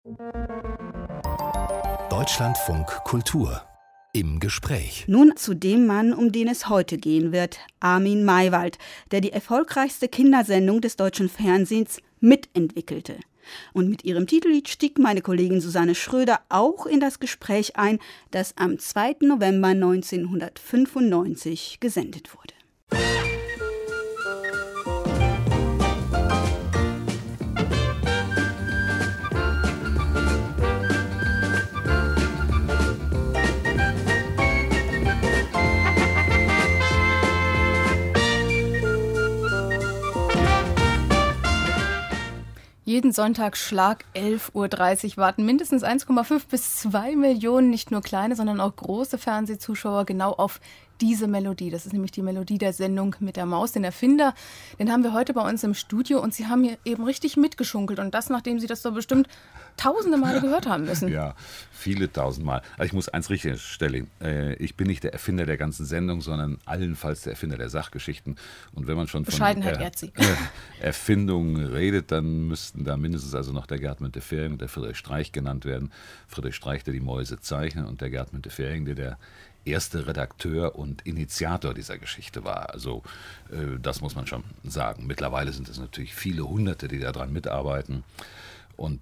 Deutschlandfunk Kultur im Gespräch. Nun zu dem Mann, um den es heute gehen wird, Armin Maywald, der die erfolgreichste Kindersendung des deutschen Fernsehens mitentwickelte. Und mit ihrem Titellied stieg meine Kollegin Susanne Schröder auch in das Gespräch ein, das am 2. November 1995 gesendet wurde. Jeden Sonntag Schlag 11.30 Uhr warten mindestens 1,5 bis 2 Millionen, nicht nur kleine, sondern auch große Fernsehzuschauer genau auf diese Melodie. Das ist nämlich die Melodie der Sendung mit der Maus. Den Erfinder, den haben wir heute bei uns im Studio und Sie haben hier eben richtig mitgeschunkelt. Und das, nachdem Sie das so bestimmt tausende Male gehört haben müssen. Ja, viele tausendmal. Also ich muss eins richtigstellen. Ich bin nicht der Erfinder der ganzen Sendung, sondern allenfalls der Erfinder der Sachgeschichten. Und wenn man schon von Erfindungen redet, dann müssten da mindestens also noch der Gerd Müntefering und der Friedrich Streich genannt werden. Friedrich Streich, der die Mäuse zeichnet, und der Gerd Müntefering, der erste Redakteur und Initiator dieser Geschichte war. Also das muss man schon sagen. Mittlerweile sind es natürlich viele Hunderte, die daran mitarbeiten und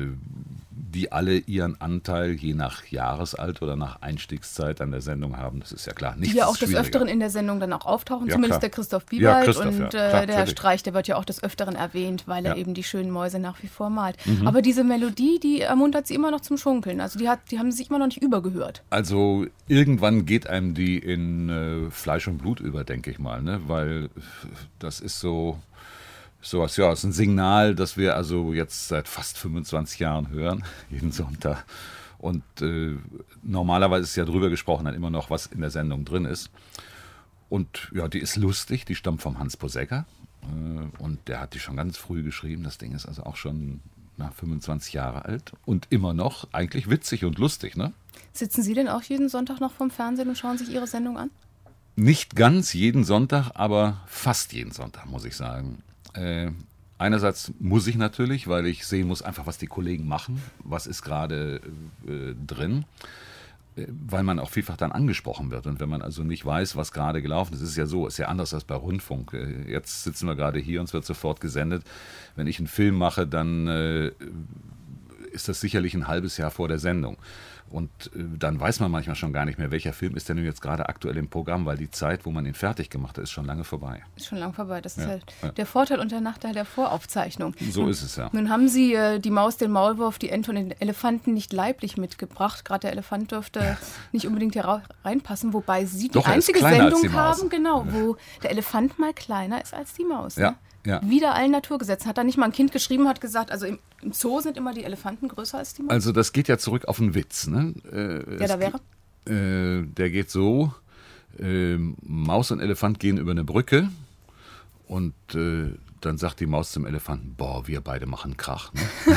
die alle ihren Anteil je nach Jahresalter oder nach Einstiegszeit an der Sendung haben. Das ist ja klar. Die ja auch des Öfteren in der Sendung dann auch auftauchen, ja, zumindest klar. Der Christoph Biewald der Herr Streich, der wird ja auch des Öfteren erwähnt, weil er eben die schönen Mäuse nach wie vor malt. Mhm. Aber diese Melodie, die ermuntert sie immer noch zum Schunkeln. Also die haben sie sich immer noch nicht übergehört. Also irgendwann geht einem die in Fleisch und Blut über, denke ich mal, ne? Weil das ist sowas, ja, ist ein Signal, das wir also jetzt seit fast 25 Jahren hören, jeden Sonntag. Und normalerweise ist ja drüber gesprochen dann immer noch, was in der Sendung drin ist. Und ja, die ist lustig, die stammt vom Hans Posegger. Und der hat die schon ganz früh geschrieben. Das Ding ist also auch schon 25 Jahre alt und immer noch eigentlich witzig und lustig, ne? Sitzen Sie denn auch jeden Sonntag noch vorm Fernsehen und schauen sich Ihre Sendung an? Nicht ganz jeden Sonntag, aber fast jeden Sonntag, muss ich sagen. Einerseits muss ich natürlich, weil ich sehen muss einfach, was die Kollegen machen, was ist gerade drin, weil man auch vielfach dann angesprochen wird. Und wenn man also nicht weiß, was gerade gelaufen ist, ist ja so, ist ja anders als bei Rundfunk. Jetzt sitzen wir gerade hier und es wird sofort gesendet. Wenn ich einen Film mache, dann ist das sicherlich ein halbes Jahr vor der Sendung. Und dann weiß man manchmal schon gar nicht mehr, welcher Film ist denn jetzt gerade aktuell im Programm, weil die Zeit, wo man ihn fertig gemacht hat, ist schon lange vorbei. Ist schon lange vorbei. Das ist halt der Vorteil und der Nachteil der Voraufzeichnung. So ist es, ja. Nun haben Sie die Maus, den Maulwurf, die Ente und den Elefanten nicht leiblich mitgebracht. Gerade der Elefant dürfte nicht unbedingt hier reinpassen, wobei Sie die einzige Sendung haben, wo der Elefant mal kleiner ist als die Maus. Ja. Ne? Ja. Wider allen Naturgesetzen. Hat da nicht mal ein Kind geschrieben, hat gesagt, also im Zoo sind immer die Elefanten größer als die Maus? Also das geht ja zurück auf einen Witz. Ne? Da wäre? Der geht so, Maus und Elefant gehen über eine Brücke und dann sagt die Maus zum Elefanten, boah, wir beide machen Krach. Ne?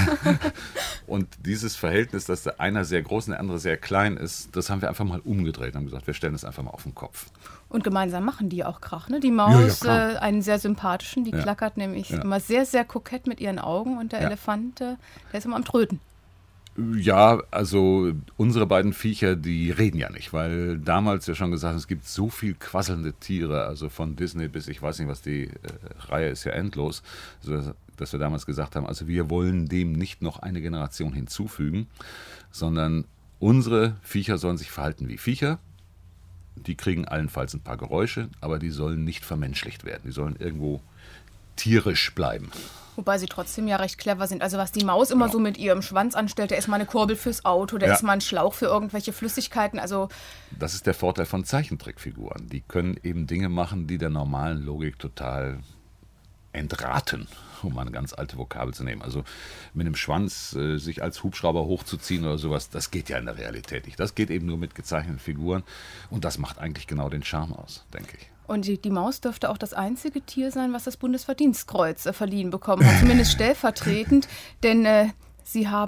Und dieses Verhältnis, dass der eine sehr groß und der andere sehr klein ist, das haben wir einfach mal umgedreht und haben gesagt, wir stellen das einfach mal auf den Kopf. Und gemeinsam machen die auch Krach, ne? Die Maus, einen sehr sympathischen, die klackert nämlich immer sehr, sehr kokett mit ihren Augen und der Elefant, der ist immer am Tröten. Ja, also unsere beiden Viecher, die reden ja nicht, weil damals ja schon gesagt, es gibt so viel quasselnde Tiere, also von Disney bis ich weiß nicht was, die Reihe ist ja endlos, so dass wir damals gesagt haben, also wir wollen dem nicht noch eine Generation hinzufügen, sondern unsere Viecher sollen sich verhalten wie Viecher. Die kriegen allenfalls ein paar Geräusche, aber die sollen nicht vermenschlicht werden. Die sollen irgendwo tierisch bleiben. Wobei sie trotzdem ja recht clever sind. Also was die Maus immer so mit ihrem Schwanz anstellt, da ist mal eine Kurbel fürs Auto, da ist mal ein Schlauch für irgendwelche Flüssigkeiten. Also das ist der Vorteil von Zeichentrickfiguren. Die können eben Dinge machen, die der normalen Logik total entraten, um mal eine ganz alte Vokabel zu nehmen. Also mit einem Schwanz sich als Hubschrauber hochzuziehen oder sowas, das geht ja in der Realität nicht. Das geht eben nur mit gezeichneten Figuren und das macht eigentlich genau den Charme aus, denke ich. Und die Maus dürfte auch das einzige Tier sein, was das Bundesverdienstkreuz verliehen bekommen hat, zumindest stellvertretend, denn sie haben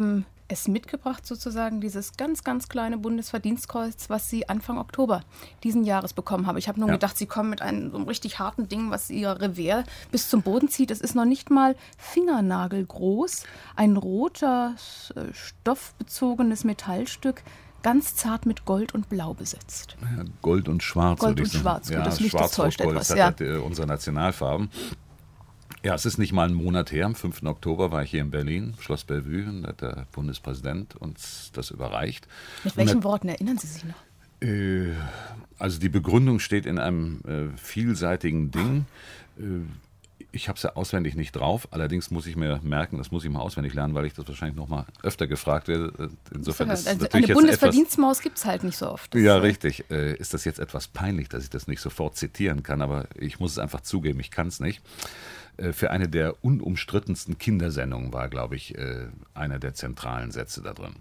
es mitgebracht, sozusagen dieses ganz, ganz kleine Bundesverdienstkreuz, was Sie Anfang Oktober diesen Jahres bekommen haben. Ich habe nur gedacht, Sie kommen mit einem so einem richtig harten Ding, was Ihr Revers bis zum Boden zieht. Es ist noch nicht mal fingernagelgroß. Ein rotes, stoffbezogenes Metallstück, ganz zart mit Gold und Blau besetzt. Ja, Gold und Schwarz. Gold und Schwarz, ja, das Licht täuscht etwas. Das hat unsere Nationalfarben. Ja, es ist nicht mal einen Monat her. Am 5. Oktober war ich hier in Berlin, Schloss Bellevue, und hat der Bundespräsident uns das überreicht. Mit welchen Worten erinnern Sie sich noch? Also die Begründung steht in einem vielseitigen Ding. Ich habe es ja auswendig nicht drauf. Allerdings muss ich mir merken, das muss ich mal auswendig lernen, weil ich das wahrscheinlich noch mal öfter gefragt werde. Insofern ist also natürlich eine Bundesverdienstmaus gibt es halt nicht so oft. Ja, richtig. Ist das jetzt etwas peinlich, dass ich das nicht sofort zitieren kann, aber ich muss es einfach zugeben, ich kann es nicht. Für eine der unumstrittensten Kindersendungen war, glaube ich, einer der zentralen Sätze da drin.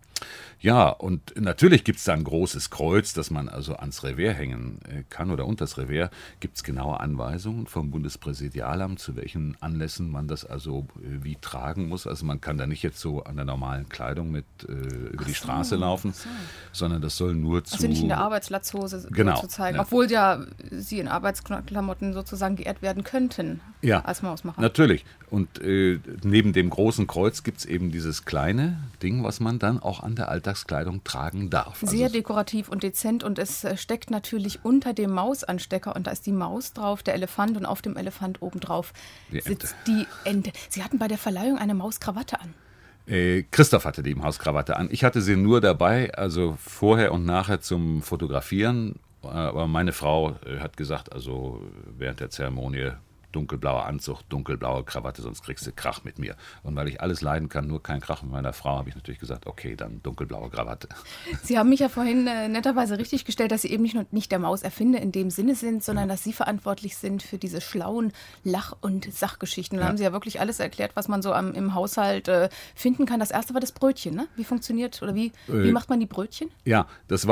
Ja, und natürlich gibt es da ein großes Kreuz, das man also ans Revers hängen kann oder unter das Revers. Gibt es genaue Anweisungen vom Bundespräsidialamt, zu welchen Anlässen man das also wie tragen muss. Also man kann da nicht jetzt so an der normalen Kleidung mit über die Straße laufen, sondern das soll nur zu... Also nicht in der Arbeitslatzhose zu zeigen, ja. Obwohl ja Sie in Arbeitsklamotten sozusagen geehrt werden könnten als Mausmacher. Natürlich. Und neben dem großen Kreuz gibt es eben dieses kleine Ding, was man dann auch an der Alltagskleidung tragen darf. Sehr dekorativ und dezent, und es steckt natürlich unter dem Mausanstecker, und da ist die Maus drauf, der Elefant, und auf dem Elefant obendrauf sitzt die Ente. Sie hatten bei der Verleihung eine Mauskrawatte an. Christoph hatte die Mauskrawatte an. Ich hatte sie nur dabei, also vorher und nachher zum Fotografieren. Aber meine Frau hat gesagt, also während der Zeremonie: dunkelblauer Anzug, dunkelblaue Krawatte, sonst kriegst du Krach mit mir. Und weil ich alles leiden kann, nur kein Krach mit meiner Frau, habe ich natürlich gesagt, okay, dann dunkelblaue Krawatte. Sie haben mich ja vorhin netterweise richtig gestellt, dass Sie eben nicht der Mauserfinder in dem Sinne sind, sondern dass Sie verantwortlich sind für diese schlauen Lach- und Sachgeschichten. Da haben Sie ja wirklich alles erklärt, was man so im Haushalt finden kann. Das erste war das Brötchen, ne? Wie funktioniert oder wie macht man die Brötchen? Ja, das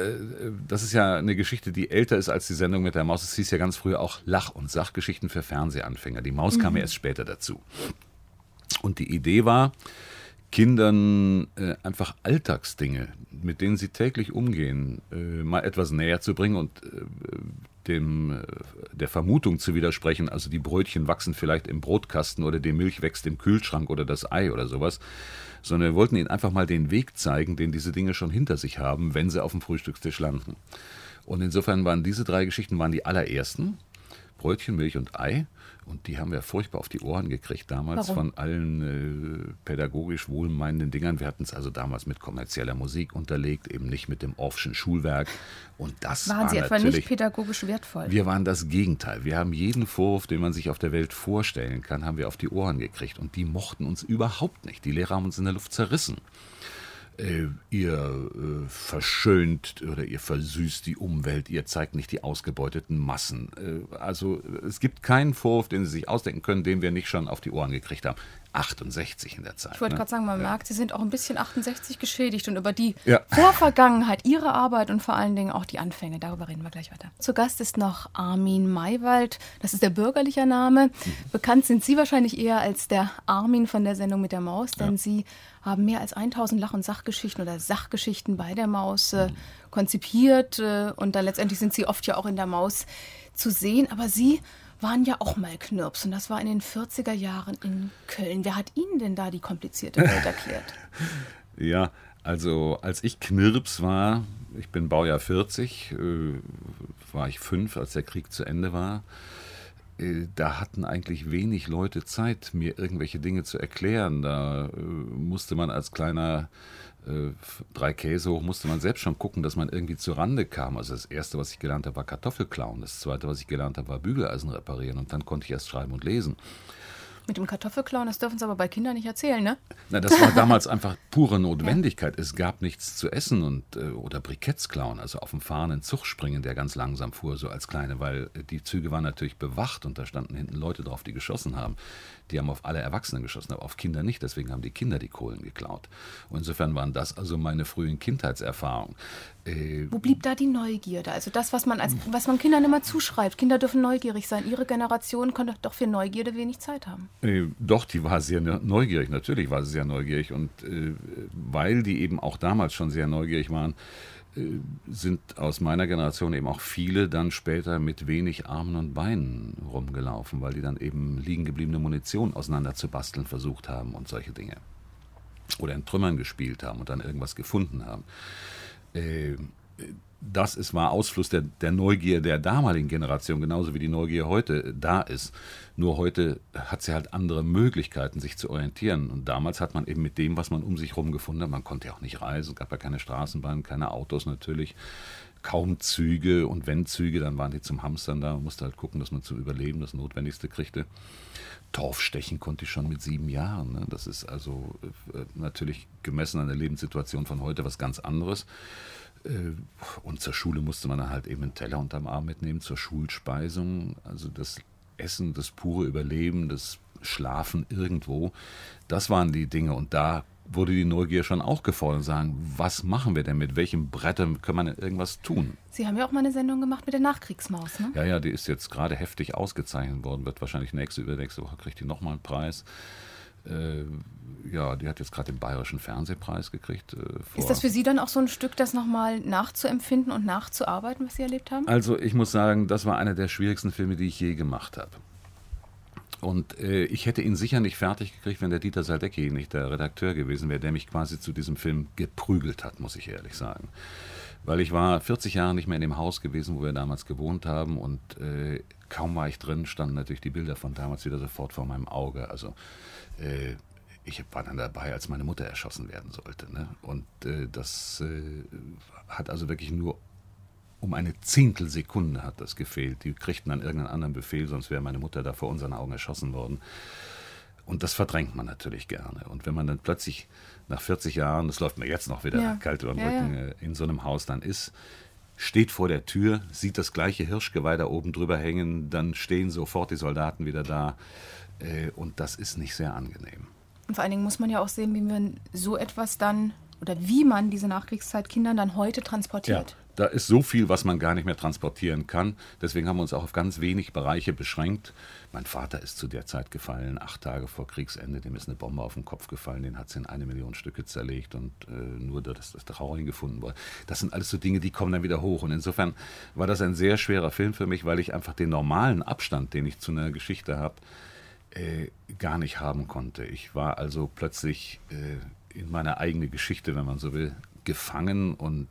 ist ja eine Geschichte, die älter ist als die Sendung mit der Maus. Es hieß ja ganz früher auch Lach- und Sachgeschichten für Fernsehanfänger. Die Maus kam erst später dazu. Und die Idee war, Kindern einfach Alltagsdinge, mit denen sie täglich umgehen, mal etwas näher zu bringen und der Vermutung zu widersprechen, also die Brötchen wachsen vielleicht im Brotkasten oder die Milch wächst im Kühlschrank oder das Ei oder sowas, sondern wir wollten ihnen einfach mal den Weg zeigen, den diese Dinge schon hinter sich haben, wenn sie auf dem Frühstückstisch landen. Und insofern waren diese 3 Geschichten die allerersten: Brötchen, Milch und Ei. Und die haben wir furchtbar auf die Ohren gekriegt damals. Warum? Von allen pädagogisch wohlmeinenden Dingern. Wir hatten es also damals mit kommerzieller Musik unterlegt, eben nicht mit dem Orffschen Schulwerk. Und das waren Sie etwa nicht pädagogisch wertvoll? Wir waren das Gegenteil. Wir haben jeden Vorwurf, den man sich auf der Welt vorstellen kann, haben wir auf die Ohren gekriegt. Und die mochten uns überhaupt nicht. Die Lehrer haben uns in der Luft zerrissen. Ihr verschönt oder ihr versüßt die Umwelt, ihr zeigt nicht die ausgebeuteten Massen. Also es gibt keinen Vorwurf, den Sie sich ausdenken können, den wir nicht schon auf die Ohren gekriegt haben. 68 in der Zeit. Ich wollte gerade sagen, man merkt, Sie sind auch ein bisschen 68 geschädigt, und über die Vorvergangenheit, Ihre Arbeit und vor allen Dingen auch die Anfänge, darüber reden wir gleich weiter. Zu Gast ist noch Armin Maywald, das ist der bürgerliche Name. Bekannt sind Sie wahrscheinlich eher als der Armin von der Sendung mit der Maus, denn Sie haben mehr als 1000 Lach- und Sachgeschichten oder Sachgeschichten bei der Maus konzipiert, und dann letztendlich sind Sie oft ja auch in der Maus zu sehen, aber Sie waren ja auch mal Knirps, und das war in den 40er Jahren in Köln. Wer hat Ihnen denn da die komplizierte Welt erklärt? Ja, also als ich Knirps war, ich bin Baujahr 40, war ich 5, als der Krieg zu Ende war. Da hatten eigentlich wenig Leute Zeit, mir irgendwelche Dinge zu erklären. Da musste man als kleiner 3 Käse hoch, musste man selbst schon gucken, dass man irgendwie zur Rande kam. Also das Erste, was ich gelernt habe, war Kartoffelklauen. Das Zweite, was ich gelernt habe, war Bügeleisen reparieren. Und dann konnte ich erst schreiben und lesen. Mit dem Kartoffelklauen, das dürfen Sie aber bei Kindern nicht erzählen, ne? Na, das war damals einfach pure Notwendigkeit. Ja. Es gab nichts zu essen oder Briketts klauen, also auf dem fahrenden Zug springen, der ganz langsam fuhr, so als Kleine, weil die Züge waren natürlich bewacht und da standen hinten Leute drauf, die geschossen haben. Die haben auf alle Erwachsenen geschossen, aber auf Kinder nicht. Deswegen haben die Kinder die Kohlen geklaut. Und insofern waren das also meine frühen Kindheitserfahrungen. Wo blieb da die Neugierde? Also das, was man Kindern immer zuschreibt. Kinder dürfen neugierig sein. Ihre Generation konnte doch für Neugierde wenig Zeit haben. Doch, die war sehr neugierig, natürlich war sie sehr neugierig und weil die eben auch damals schon sehr neugierig waren, sind aus meiner Generation eben auch viele dann später mit wenig Armen und Beinen rumgelaufen, weil die dann eben liegen gebliebene Munition auseinander zu basteln versucht haben und solche Dinge. Oder in Trümmern gespielt haben und dann irgendwas gefunden haben. Das war Ausfluss der Neugier der damaligen Generation, genauso wie die Neugier heute da ist. Nur heute hat sie halt andere Möglichkeiten, sich zu orientieren. Und damals hat man eben mit dem, was man um sich herum gefunden hat, man konnte ja auch nicht reisen, es gab ja keine Straßenbahn, keine Autos natürlich, kaum Züge und wenn Züge, dann waren die zum Hamstern da. Man musste halt gucken, dass man zum Überleben das Notwendigste kriegte. Torfstechen konnte ich schon mit 7 Jahren. Ne? Das ist also natürlich gemessen an der Lebenssituation von heute was ganz anderes. Und zur Schule musste man dann halt eben einen Teller unterm Arm mitnehmen zur Schulspeisung. Also das Essen, das pure Überleben, das Schlafen irgendwo, das waren die Dinge. Und da wurde die Neugier schon auch gefordert und sagen, was machen wir denn, mit welchen Brettern können wir denn irgendwas tun? Sie haben ja auch mal eine Sendung gemacht mit der Nachkriegsmaus, ne? Ja, die ist jetzt gerade heftig ausgezeichnet worden, wird wahrscheinlich übernächste Woche kriegt die nochmal einen Preis. Die hat jetzt gerade den Bayerischen Fernsehpreis gekriegt. Ist das für Sie dann auch so ein Stück, das nochmal nachzuempfinden und nachzuarbeiten, was Sie erlebt haben? Also ich muss sagen, das war einer der schwierigsten Filme, die ich je gemacht habe. Und ich hätte ihn sicher nicht fertig gekriegt, wenn der Dieter Saldecki nicht der Redakteur gewesen wäre, der mich quasi zu diesem Film geprügelt hat, muss ich ehrlich sagen. Weil ich war 40 Jahre nicht mehr in dem Haus gewesen, wo wir damals gewohnt haben und kaum war ich drin, standen natürlich die Bilder von damals wieder sofort vor meinem Auge. Also ich war dann dabei, als meine Mutter erschossen werden sollte. Ne? Und das hat also wirklich nur um eine Zehntelsekunde hat das gefehlt. Die kriegten dann irgendeinen anderen Befehl, sonst wäre meine Mutter da vor unseren Augen erschossen worden. Und das verdrängt man natürlich gerne. Und wenn man dann plötzlich nach 40 Jahren, das läuft mir jetzt noch wieder kalt über den Rücken, in so einem Haus dann ist, steht vor der Tür, sieht das gleiche Hirschgeweih da oben drüber hängen, dann stehen sofort die Soldaten wieder da. Und das ist nicht sehr angenehm. Und vor allen Dingen muss man ja auch sehen, wie man so etwas dann, oder wie man diese Nachkriegszeit Kindern dann heute transportiert. Ja, da ist so viel, was man gar nicht mehr transportieren kann. Deswegen haben wir uns auch auf ganz wenig Bereiche beschränkt. Mein Vater ist zu der Zeit gefallen, 8 Tage vor Kriegsende. Dem ist eine Bombe auf den Kopf gefallen, den hat es in 1 Million Stücke zerlegt und nur, dass das Trauring gefunden wurde. Das sind alles so Dinge, die kommen dann wieder hoch. Und insofern war das ein sehr schwerer Film für mich, weil ich einfach den normalen Abstand, den ich zu einer Geschichte habe, gar nicht haben konnte. Ich war also plötzlich in meine eigene Geschichte, wenn man so will, gefangen und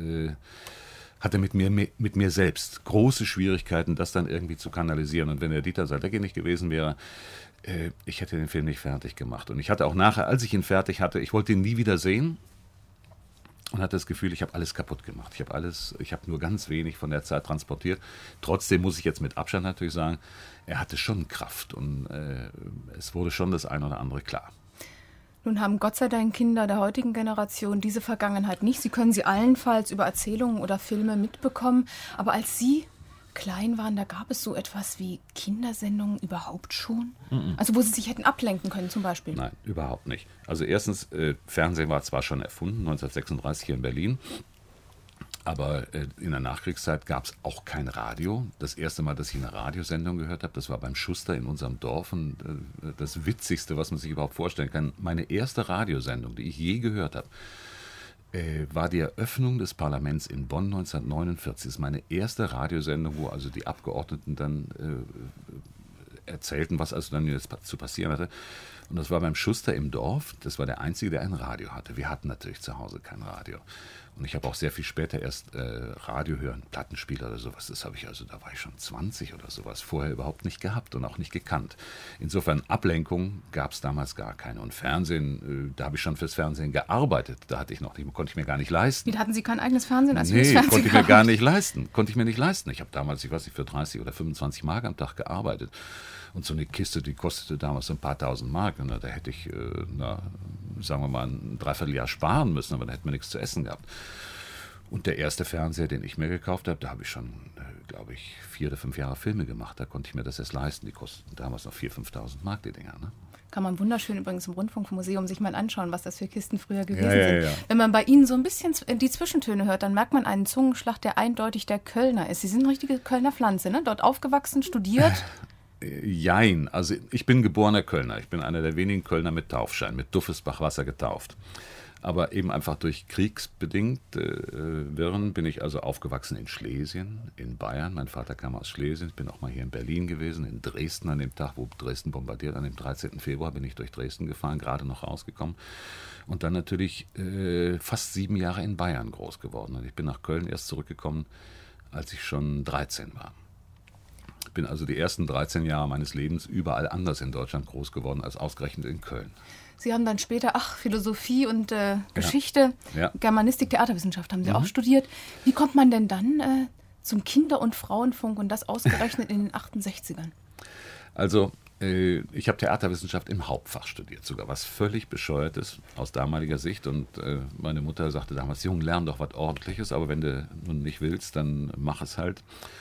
hatte mit mir selbst große Schwierigkeiten, das dann irgendwie zu kanalisieren. Und wenn der Dieter Saldecki nicht gewesen wäre, ich hätte den Film nicht fertig gemacht. Und ich hatte auch nachher, als ich ihn fertig hatte, ich wollte ihn nie wieder sehen und hatte das Gefühl, ich habe alles kaputt gemacht. Ich habe nur ganz wenig von der Zeit transportiert. Trotzdem muss ich jetzt mit Abstand natürlich sagen, er hatte schon Kraft und es wurde schon das eine oder andere klar. Nun haben Gott sei Dank Kinder der heutigen Generation diese Vergangenheit nicht. Sie können sie allenfalls über Erzählungen oder Filme mitbekommen. Aber als Sie klein waren, da gab es so etwas wie Kindersendungen überhaupt schon? Also wo Sie sich hätten ablenken können zum Beispiel? Nein, überhaupt nicht. Also erstens, Fernsehen war zwar schon erfunden, 1936 hier in Berlin. Aber in der Nachkriegszeit gab es auch kein Radio. Das erste Mal, dass ich eine Radiosendung gehört habe, das war beim Schuster in unserem Dorf. Und das Witzigste, was man sich überhaupt vorstellen kann, meine erste Radiosendung, die ich je gehört habe, war die Eröffnung des Parlaments in Bonn 1949. Das ist meine erste Radiosendung, wo also die Abgeordneten dann erzählten, was also dann jetzt zu passieren hatte. Und das war beim Schuster im Dorf. Das war der Einzige, der ein Radio hatte. Wir hatten natürlich zu Hause kein Radio. Und ich habe auch sehr viel später erst Radio hören, Plattenspieler oder sowas. Das habe ich also, da war ich schon 20 oder sowas, vorher überhaupt nicht gehabt und auch nicht gekannt. Insofern Ablenkung gab es damals gar keine. Und Fernsehen, da habe ich schon fürs Fernsehen gearbeitet. Da hatte ich noch nicht, konnte ich mir gar nicht leisten. Wie, hatten Sie kein eigenes Fernsehen? Als konnte ich mir gar nicht leisten. Konnte ich mir nicht leisten. Ich habe damals, ich weiß nicht, für 30 oder 25 Mark am Tag gearbeitet. Und so eine Kiste, die kostete damals so ein paar tausend Mark. Und da hätte ich, sagen wir mal, ein Dreivierteljahr sparen müssen, aber da hätten wir nichts zu essen gehabt. Und der erste Fernseher, den ich mir gekauft habe, da habe ich schon, glaube ich, 4 oder 5 Jahre Filme gemacht. Da konnte ich mir das erst leisten. Die kosteten damals noch 4.000, 5.000 Mark, die Dinger. Ne? Kann man wunderschön übrigens im Rundfunkmuseum sich mal anschauen, was das für Kisten früher gewesen sind. Ja. Wenn man bei Ihnen so ein bisschen die Zwischentöne hört, dann merkt man einen Zungenschlag, der eindeutig der Kölner ist. Sie sind eine richtige Kölner Pflanze, ne? Dort aufgewachsen, studiert. Jein, also ich bin geborener Kölner. Ich bin einer der wenigen Kölner mit Taufschein, mit Duffesbach-Wasser getauft. Aber eben einfach durch kriegsbedingt Wirren bin ich also aufgewachsen in Schlesien, in Bayern. Mein Vater kam aus Schlesien. Ich bin auch mal hier in Berlin gewesen, in Dresden an dem Tag, wo Dresden bombardiert. An dem 13. Februar bin ich durch Dresden gefahren, gerade noch rausgekommen. Und dann natürlich fast 7 Jahre in Bayern groß geworden. Und ich bin nach Köln erst zurückgekommen, als ich schon 13 war. Ich bin also die ersten 13 Jahre meines Lebens überall anders in Deutschland groß geworden, als ausgerechnet in Köln. Sie haben dann später, Philosophie und Geschichte, Germanistik, Theaterwissenschaft haben Sie auch studiert. Wie kommt man denn dann zum Kinder- und Frauenfunk und das ausgerechnet in den 68ern? Also, ich habe Theaterwissenschaft im Hauptfach studiert, sogar was völlig Bescheuertes aus damaliger Sicht. Und meine Mutter sagte damals, Junge, lern doch was Ordentliches, aber wenn du nun nicht willst, dann mach es halt.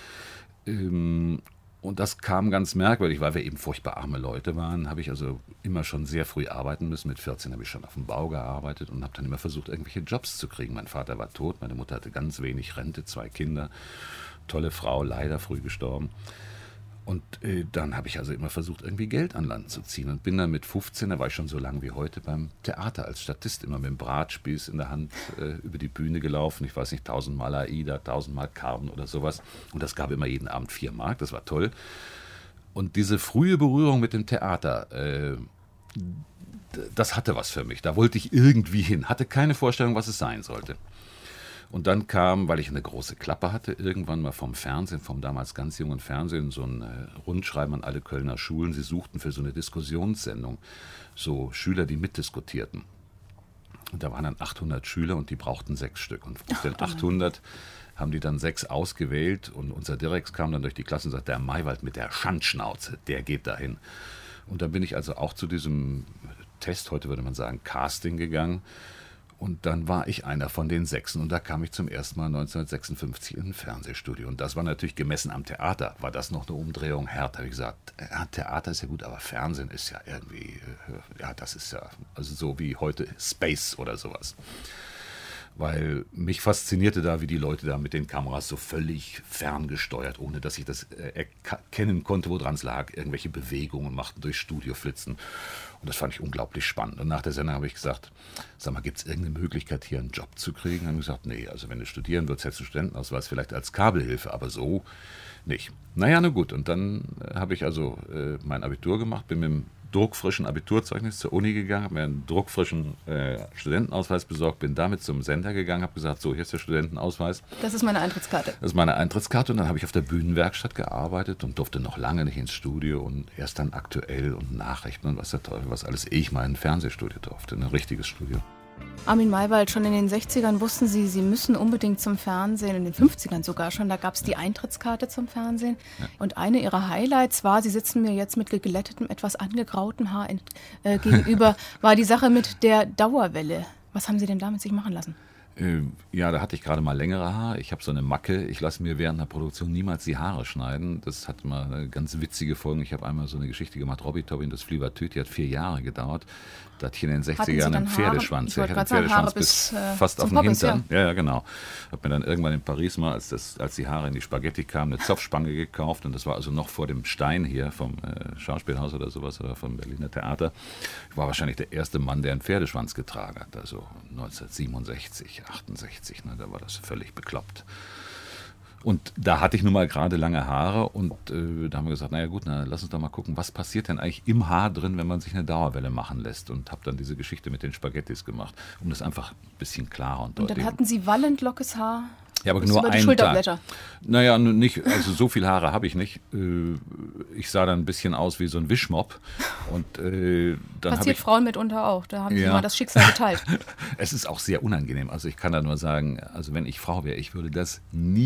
Und das kam ganz merkwürdig, weil wir eben furchtbar arme Leute waren, habe ich also immer schon sehr früh arbeiten müssen. Mit 14 habe ich schon auf dem Bau gearbeitet und habe dann immer versucht, irgendwelche Jobs zu kriegen. Mein Vater war tot, meine Mutter hatte ganz wenig Rente, 2 Kinder, tolle Frau, leider früh gestorben. Und dann habe ich also immer versucht, irgendwie Geld an Land zu ziehen und bin dann mit 15, da war ich schon so lang wie heute, beim Theater als Statist immer mit dem Bratspieß in der Hand über die Bühne gelaufen. Ich weiß nicht, 1000-mal Aida, 1000-mal Carmen oder sowas. Und das gab immer jeden Abend 4 Mark, das war toll. Und diese frühe Berührung mit dem Theater, das hatte was für mich. Da wollte ich irgendwie hin, hatte keine Vorstellung, was es sein sollte. Und dann kam, weil ich eine große Klappe hatte, irgendwann mal vom Fernsehen, vom damals ganz jungen Fernsehen, so ein Rundschreiben an alle Kölner Schulen. Sie suchten für so eine Diskussionssendung so Schüler, die mitdiskutierten. Und da waren dann 800 Schüler und die brauchten 6 Stück. Und aus den 800 haben die dann 6 ausgewählt. Und unser Direx kam dann durch die Klasse und sagte, der Maywald mit der Schandschnauze, der geht dahin. Und dann bin ich also auch zu diesem Test, heute würde man sagen Casting, gegangen. Und dann war ich einer von den 6 und da kam ich zum ersten Mal 1956 in ein Fernsehstudio. Und das war natürlich gemessen am Theater, war das noch eine Umdrehung härter. Da habe ich gesagt, Theater ist ja gut, aber Fernsehen ist ja irgendwie, das ist ja also so wie heute Space oder sowas. Weil mich faszinierte da, wie die Leute da mit den Kameras so völlig ferngesteuert, ohne dass ich das erkennen konnte, woran es lag, irgendwelche Bewegungen machten, durch Studio flitzen. Und das fand ich unglaublich spannend. Und nach der Sendung habe ich gesagt, sag mal, gibt es irgendeine Möglichkeit, hier einen Job zu kriegen? Haben gesagt, nee, also wenn du studieren würdest, hättest du Studentenausweis vielleicht als Kabelhilfe, aber so nicht. Naja, na gut. Und dann habe ich also mein Abitur gemacht, bin mit dem druckfrischen Abiturzeugnis zur Uni gegangen, habe mir einen druckfrischen Studentenausweis besorgt, bin damit zum Sender gegangen, habe gesagt, so, hier ist der Studentenausweis. Das ist meine Eintrittskarte. Das ist meine Eintrittskarte und dann habe ich auf der Bühnenwerkstatt gearbeitet und durfte noch lange nicht ins Studio und erst dann Aktuell und Nachrichten und was der Teufel, was alles ich mal in ein Fernsehstudio durfte, ein richtiges Studio. Armin Maywald, schon in den 60ern wussten Sie, Sie müssen unbedingt zum Fernsehen, in den 50ern sogar schon, da gab es die Eintrittskarte zum Fernsehen. Ja. Und eine Ihrer Highlights war, Sie sitzen mir jetzt mit geglättetem, etwas angegrautem Haar gegenüber, war die Sache mit der Dauerwelle. Was haben Sie denn damit sich machen lassen? Ja, da hatte ich gerade mal längere Haare. Ich habe so eine Macke. Ich lasse mir während der Produktion niemals die Haare schneiden. Das hat mal eine ganz witzige Folge. Ich habe einmal so eine Geschichte gemacht, Robby Tobby und das Fliebertüt, die hat 4 Jahre gedauert. Da hatte ich in den 60er Jahren einen Pferdeschwanz. Ich hatte einen Pferdeschwanz bis fast auf den Hintern. Ja, genau. Habe mir dann irgendwann in Paris mal, als die Haare in die Spaghetti kamen, eine Zopfspange gekauft. Und das war also noch vor dem Stein hier vom Schauspielhaus oder sowas oder vom Berliner Theater. Ich war wahrscheinlich der erste Mann, der einen Pferdeschwanz getragen hat. Also 1967, 68, ne, da war das völlig bekloppt. Und da hatte ich nun mal gerade lange Haare und da haben wir gesagt, naja gut, lass uns doch mal gucken, was passiert denn eigentlich im Haar drin, wenn man sich eine Dauerwelle machen lässt. Und habe dann diese Geschichte mit den Spaghettis gemacht, um das einfach ein bisschen klarer und deutlicher. Und dann hatten Sie wallend lockes Haar? Ja, aber nur einen Tag. Naja, nicht, also so viel Haare habe ich nicht. Ich sah dann ein bisschen aus wie so ein Wischmopp. Und dann passiert Frauen mitunter auch, da haben sie mal das Schicksal geteilt. Es ist auch sehr unangenehm. Also ich kann da nur sagen, also wenn ich Frau wäre, ich würde das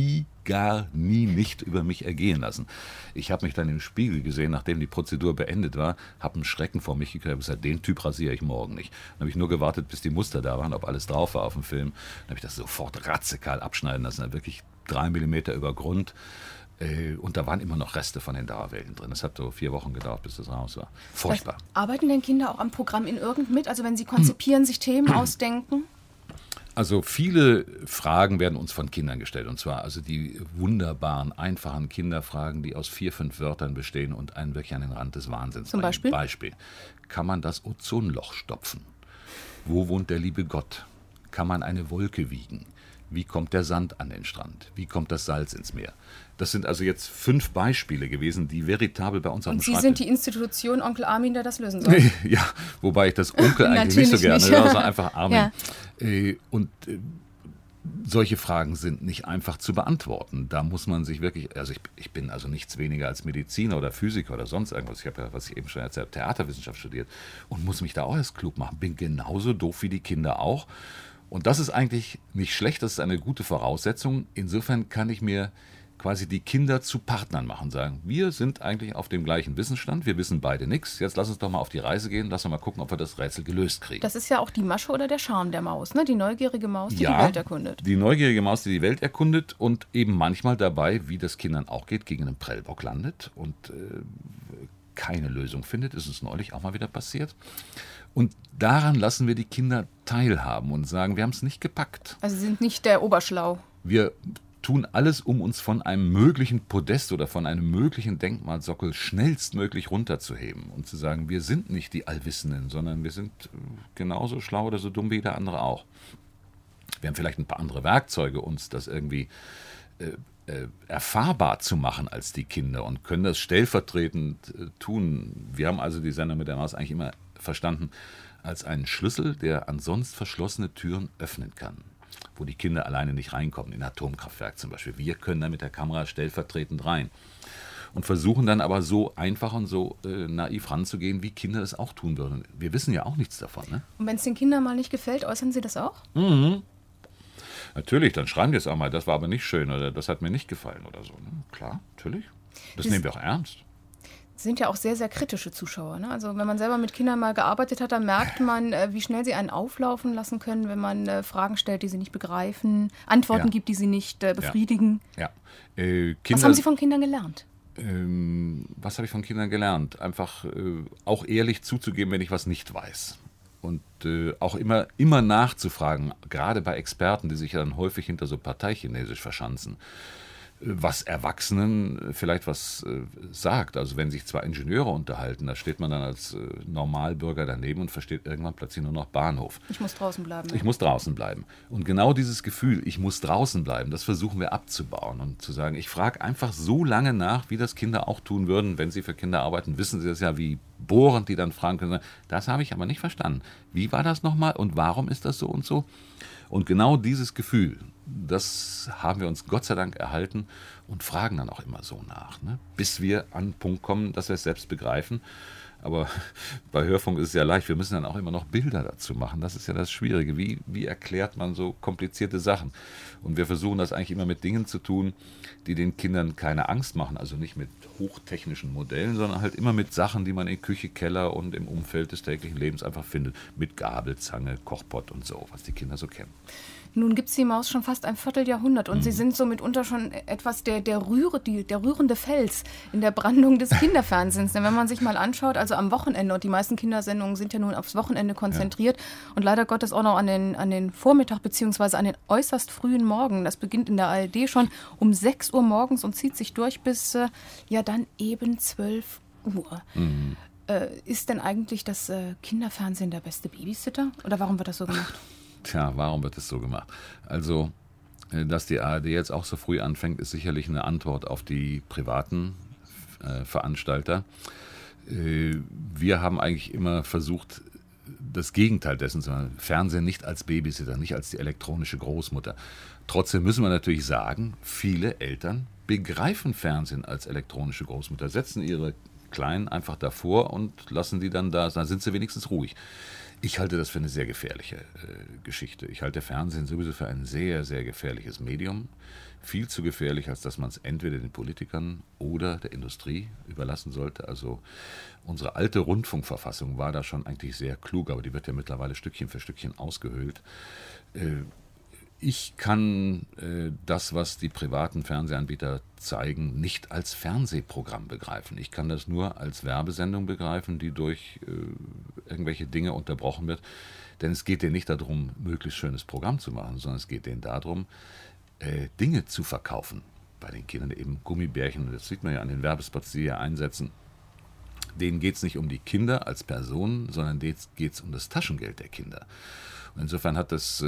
gar nie nicht über mich ergehen lassen. Ich habe mich dann im Spiegel gesehen, nachdem die Prozedur beendet war, habe einen Schrecken vor mich gekriegt, habe gesagt, den Typ rasiere ich morgen nicht. Dann habe ich nur gewartet, bis die Muster da waren, ob alles drauf war auf dem Film. Dann habe ich das sofort radikal abschneiden lassen, wirklich 3 Millimeter über Grund. Und da waren immer noch Reste von den Dauerwellen drin. Das hat so 4 Wochen gedauert, bis das raus war. Furchtbar. Arbeiten denn Kinder auch am Programm in irgend mit? Also wenn sie konzipieren, sich Themen ausdenken? Also viele Fragen werden uns von Kindern gestellt. Und zwar also die wunderbaren, einfachen Kinderfragen, die aus 4, 5 Wörtern bestehen und einen wirklich an den Rand des Wahnsinns bringen. Zum Beispiel, kann man das Ozonloch stopfen? Wo wohnt der liebe Gott? Kann man eine Wolke wiegen? Wie kommt der Sand an den Strand? Wie kommt das Salz ins Meer? Das sind also jetzt 5 Beispiele gewesen, die veritabel bei uns auf dem Schreibtisch... Und Sie sind die Institution Onkel Armin, der das lösen soll? Ja, wobei ich das Onkel eigentlich nicht so gerne höre, sondern einfach Armin. Ja. Solche Fragen sind nicht einfach zu beantworten. Da muss man sich wirklich... Also ich bin also nichts weniger als Mediziner oder Physiker oder sonst irgendwas. Ich habe ja, was ich eben schon erzählt habe, Theaterwissenschaft studiert und muss mich da auch erst klug machen. Bin genauso doof wie die Kinder auch. Und das ist eigentlich nicht schlecht, das ist eine gute Voraussetzung. Insofern kann ich mir quasi die Kinder zu Partnern machen, sagen, wir sind eigentlich auf dem gleichen Wissensstand, wir wissen beide nichts, jetzt lass uns doch mal auf die Reise gehen, lass uns mal gucken, ob wir das Rätsel gelöst kriegen. Das ist ja auch die Masche oder der Charme der Maus, ne? Die neugierige Maus, die die Welt erkundet. Die neugierige Maus, die die Welt erkundet und eben manchmal dabei, wie das Kindern auch geht, gegen einen Prellbock landet und keine Lösung findet, ist uns neulich auch mal wieder passiert. Und daran lassen wir die Kinder teilhaben und sagen, wir haben es nicht gepackt. Also Sie sind nicht der Oberschlau. Wir tun alles, um uns von einem möglichen Podest oder von einem möglichen Denkmalsockel schnellstmöglich runterzuheben und zu sagen, wir sind nicht die Allwissenden, sondern wir sind genauso schlau oder so dumm wie jeder andere auch. Wir haben vielleicht ein paar andere Werkzeuge, uns das irgendwie erfahrbar zu machen als die Kinder und können das stellvertretend tun. Wir haben also die Sendung mit der Maus eigentlich immer verstanden als einen Schlüssel, der an sonst verschlossene Türen öffnen kann, wo die Kinder alleine nicht reinkommen, in ein Atomkraftwerk zum Beispiel. Wir können da mit der Kamera stellvertretend rein und versuchen dann aber so einfach und so naiv ranzugehen, wie Kinder das auch tun würden. Wir wissen ja auch nichts davon. Ne? Und wenn es den Kindern mal nicht gefällt, äußern Sie das auch? Mhm. Natürlich, dann schreiben die es auch mal, das war aber nicht schön oder das hat mir nicht gefallen oder so. Ne? Klar, natürlich. Das nehmen wir auch ernst. Sind ja auch sehr, sehr kritische Zuschauer. Ne? Also wenn man selber mit Kindern mal gearbeitet hat, dann merkt man, wie schnell sie einen auflaufen lassen können, wenn man Fragen stellt, die sie nicht begreifen, Antworten gibt, die sie nicht befriedigen. Ja. Was haben Sie von Kindern gelernt? Was habe ich von Kindern gelernt? Einfach auch ehrlich zuzugeben, wenn ich was nicht weiß. Und auch immer nachzufragen, gerade bei Experten, die sich dann häufig hinter so Parteichinesisch verschanzen, was Erwachsenen vielleicht was sagt. Also wenn sich 2 Ingenieure unterhalten, da steht man dann als Normalbürger daneben und versteht irgendwann plötzlich nur noch Bahnhof. Ich muss draußen bleiben. Ich muss draußen bleiben. Und genau dieses Gefühl, ich muss draußen bleiben, das versuchen wir abzubauen und zu sagen, ich frage einfach so lange nach, wie das Kinder auch tun würden, wenn sie für Kinder arbeiten. Wissen sie das ja, wie bohrend die dann fragen können. Das habe ich aber nicht verstanden. Wie war das nochmal und warum ist das so und so? Und genau dieses Gefühl, das haben wir uns Gott sei Dank erhalten und fragen dann auch immer so nach, ne? Bis wir an den Punkt kommen, dass wir es selbst begreifen. Aber bei Hörfunk ist es ja leicht, wir müssen dann auch immer noch Bilder dazu machen. Das ist ja das Schwierige. Wie erklärt man so komplizierte Sachen? Und wir versuchen das eigentlich immer mit Dingen zu tun, die den Kindern keine Angst machen. Also nicht mit hochtechnischen Modellen, sondern halt immer mit Sachen, die man in Küche, Keller und im Umfeld des täglichen Lebens einfach findet. Mit Gabel, Zange, Kochpott und so, was die Kinder so kennen. Nun gibt es die Maus schon fast ein Vierteljahrhundert und Sie sind so mitunter schon etwas der rührende Fels in der Brandung des Kinderfernsehens. Denn wenn man sich mal anschaut, also am Wochenende, und die meisten Kindersendungen sind ja nun aufs Wochenende konzentriert und leider Gottes auch noch an den Vormittag bzw. an den äußerst frühen Morgen. Das beginnt in der ARD schon um 6 Uhr morgens und zieht sich durch bis dann eben 12 Uhr. Mhm. Ist denn eigentlich das Kinderfernsehen der beste Babysitter? Oder warum wird das so gemacht? Tja, warum wird es so gemacht? Also, dass die ARD jetzt auch so früh anfängt, ist sicherlich eine Antwort auf die privaten Veranstalter. Wir haben eigentlich immer versucht, das Gegenteil dessen zu machen. Fernsehen nicht als Babysitter, nicht als die elektronische Großmutter. Trotzdem müssen wir natürlich sagen, viele Eltern begreifen Fernsehen als elektronische Großmutter, setzen ihre Kleinen einfach davor und lassen die dann da, dann sind sie wenigstens ruhig. Ich halte das für eine sehr gefährliche Geschichte. Ich halte Fernsehen sowieso für ein sehr, sehr gefährliches Medium. Viel zu gefährlich, als dass man es entweder den Politikern oder der Industrie überlassen sollte. Also unsere alte Rundfunkverfassung war da schon eigentlich sehr klug, aber die wird ja mittlerweile Stückchen für Stückchen ausgehöhlt. Ich kann das, was die privaten Fernsehanbieter zeigen, nicht als Fernsehprogramm begreifen. Ich kann das nur als Werbesendung begreifen, die durch irgendwelche Dinge unterbrochen wird, Denn es geht denen nicht darum, möglichst schönes Programm zu machen, sondern es geht denen darum, Dinge zu verkaufen. Bei den Kindern eben Gummibärchen, das sieht man ja an den Werbespots, die hier einsetzen. Denen geht es nicht um die Kinder als Personen, sondern denen geht es um das Taschengeld der Kinder. Und insofern hat das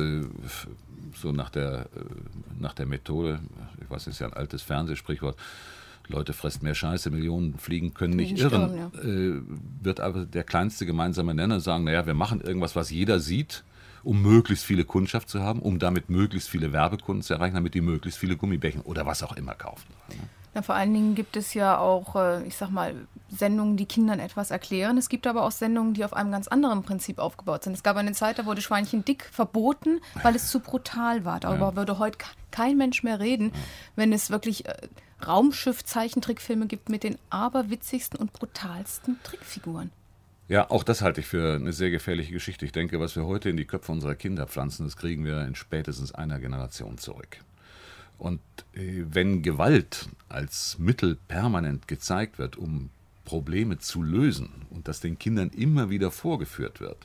so nach der Methode, ich weiß, das ist ja ein altes Fernsehsprichwort, Leute fressen mehr Scheiße, Millionen Fliegen können nicht irren, wird aber der kleinste gemeinsame Nenner sagen, naja, wir machen irgendwas, was jeder sieht, um möglichst viele Kundschaft zu haben, um damit möglichst viele Werbekunden zu erreichen, damit die möglichst viele Gummibärchen oder was auch immer kaufen. Ja, vor allen Dingen gibt es ja auch, ich sag mal, Sendungen, die Kindern etwas erklären. Es gibt aber auch Sendungen, die auf einem ganz anderen Prinzip aufgebaut sind. Es gab eine Zeit, da wurde Schweinchen dick verboten, weil es zu brutal war. Darüber würde heute kein Mensch mehr reden, wenn es wirklich Raumschiff-Zeichentrickfilme gibt mit den aberwitzigsten und brutalsten Trickfiguren. Ja, auch das halte ich für eine sehr gefährliche Geschichte. Ich denke, was wir heute in die Köpfe unserer Kinder pflanzen, das kriegen wir in spätestens einer Generation zurück. Und wenn Gewalt als Mittel permanent gezeigt wird, um Probleme zu lösen und das den Kindern immer wieder vorgeführt wird,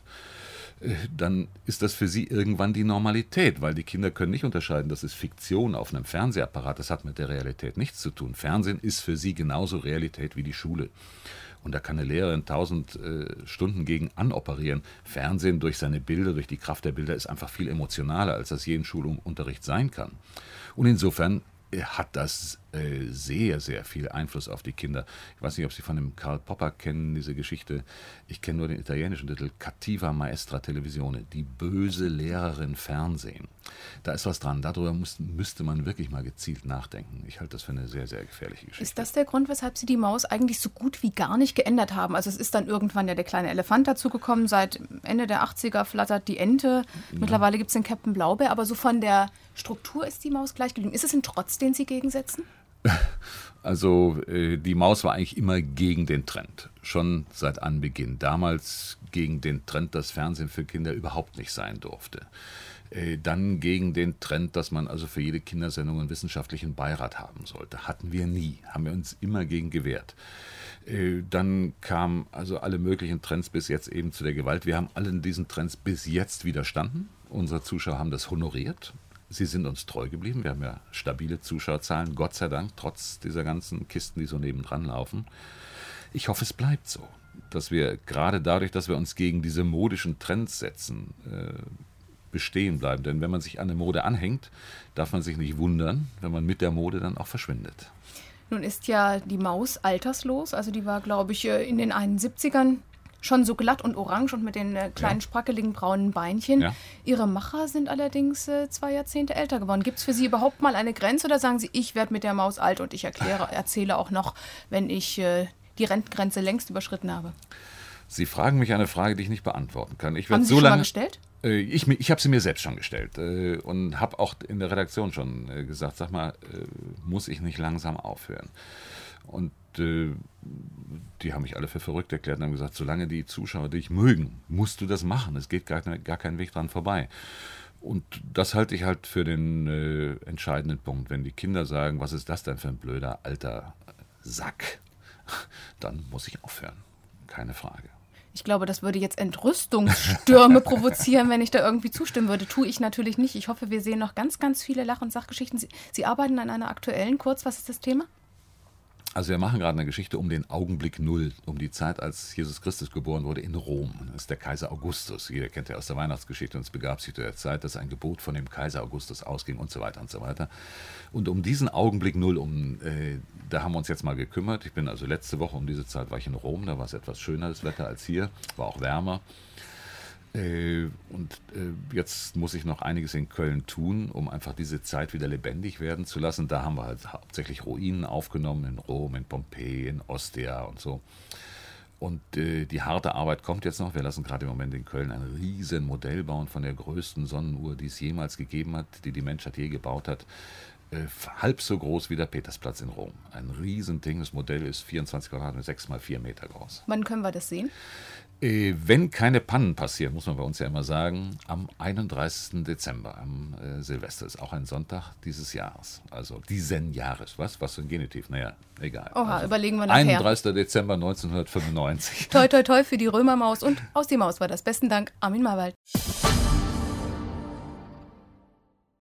dann ist das für sie irgendwann die Normalität, weil die Kinder können nicht unterscheiden, das ist Fiktion auf einem Fernsehapparat, das hat mit der Realität nichts zu tun. Fernsehen ist für sie genauso Realität wie die Schule. Und da kann eine Lehrerin 1000 Stunden gegen anoperieren. Fernsehen durch seine Bilder, durch die Kraft der Bilder ist einfach viel emotionaler, als das je in Schulunterricht sein kann. Und insofern hat das sehr, sehr viel Einfluss auf die Kinder. Ich weiß nicht, ob Sie von dem Karl Popper kennen, diese Geschichte. Ich kenne nur den italienischen Titel Cattiva Maestra Televisione, die böse Lehrerin Fernsehen. Da ist was dran. Darüber müsste man wirklich mal gezielt nachdenken. Ich halte das für eine sehr, sehr gefährliche Geschichte. Ist das der Grund, weshalb Sie die Maus eigentlich so gut wie gar nicht geändert haben? Also es ist dann irgendwann ja der kleine Elefant dazugekommen. Seit Ende der 80er flattert die Ente. Mittlerweile gibt es den Captain Blaubeer. Aber so von der Struktur ist die Maus gleich geblieben. Ist es ein Trotz, den Sie gegensetzen? Also die Maus war eigentlich immer gegen den Trend, schon seit Anbeginn. Damals gegen den Trend, dass Fernsehen für Kinder überhaupt nicht sein durfte. Dann gegen den Trend, dass man also für jede Kindersendung einen wissenschaftlichen Beirat haben sollte. Hatten wir nie, haben wir uns immer gegen gewehrt. Dann kamen also alle möglichen Trends bis jetzt eben zu der Gewalt. Wir haben allen diesen Trends bis jetzt widerstanden. Unsere Zuschauer haben das honoriert. Sie sind uns treu geblieben. Wir haben ja stabile Zuschauerzahlen, Gott sei Dank, trotz dieser ganzen Kisten, die so nebendran laufen. Ich hoffe, es bleibt so, dass wir gerade dadurch, dass wir uns gegen diese modischen Trends setzen, bestehen bleiben. Denn wenn man sich an eine Mode anhängt, darf man sich nicht wundern, wenn man mit der Mode dann auch verschwindet. Nun ist ja die Maus alterslos. Also die war, glaube ich, in den 71ern schon so glatt und orange und mit den kleinen, sprackeligen braunen Beinchen. Ja. Ihre Macher sind allerdings 2 Jahrzehnte älter geworden. Gibt es für Sie überhaupt mal eine Grenze oder sagen Sie, ich werde mit der Maus alt und ich erzähle auch noch, wenn ich die Rentengrenze längst überschritten habe? Sie fragen mich eine Frage, die ich nicht beantworten kann. Haben Sie schon mal gestellt? Ich habe sie mir selbst schon gestellt und habe auch in der Redaktion schon gesagt, sag mal, muss ich nicht langsam aufhören? Und die haben mich alle für verrückt erklärt und haben gesagt, solange die Zuschauer dich mögen, musst du das machen. Es geht gar kein Weg dran vorbei. Und das halte ich halt für den entscheidenden Punkt. Wenn die Kinder sagen, was ist das denn für ein blöder alter Sack, dann muss ich aufhören. Keine Frage. Ich glaube, das würde jetzt Entrüstungsstürme provozieren, wenn ich da irgendwie zustimmen würde. Tue ich natürlich nicht. Ich hoffe, wir sehen noch ganz, ganz viele Lach- und Sachgeschichten. Sie arbeiten an einer aktuellen. Kurz, was ist das Thema? Also wir machen gerade eine Geschichte um den Augenblick Null, um die Zeit, als Jesus Christus geboren wurde in Rom. Das ist der Kaiser Augustus. Jeder kennt ja aus der Weihnachtsgeschichte. Und es begab sich zu der Zeit, dass ein Gebot von dem Kaiser Augustus ausging und so weiter und so weiter. Und um diesen Augenblick Null, da haben wir uns jetzt mal gekümmert. Ich bin also letzte Woche um diese Zeit war ich in Rom. Da war es etwas schöneres Wetter als hier, war auch wärmer. Und jetzt muss ich noch einiges in Köln tun, um einfach diese Zeit wieder lebendig werden zu lassen. Da haben wir halt hauptsächlich Ruinen aufgenommen, in Rom, in Pompeji, in Ostia und so. Und die harte Arbeit kommt jetzt noch. Wir lassen gerade im Moment in Köln ein riesen Modell bauen von der größten Sonnenuhr, die es jemals gegeben hat, die die Menschheit je gebaut hat. halb so groß wie der Petersplatz in Rom. Ein Riesending. Das Modell ist 24 Quadratmeter, 6 mal 4 Meter groß. Wann können wir das sehen? Wenn keine Pannen passieren, muss man bei uns ja immer sagen, am 31. Dezember, am Silvester, ist auch ein Sonntag dieses Jahres. Also diesen Jahres. Was für ein Genitiv? Naja, egal. Oha, also, überlegen wir nachher. 31. Dezember 1995. Toi, toi, toi für die Römermaus und aus die Maus war das. Besten Dank, Armin Maywald.